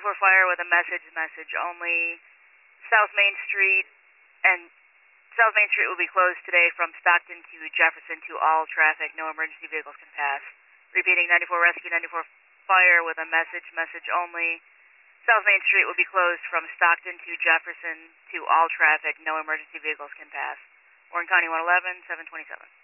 94 fire with a message only. South Main Street will be closed today from Stockton to Jefferson to all traffic. No emergency vehicles can pass. Repeating, 94 rescue, 94 fire with a message only. South Main Street will be closed from Stockton to Jefferson to all traffic. No emergency vehicles can pass. Warren County 111, 727.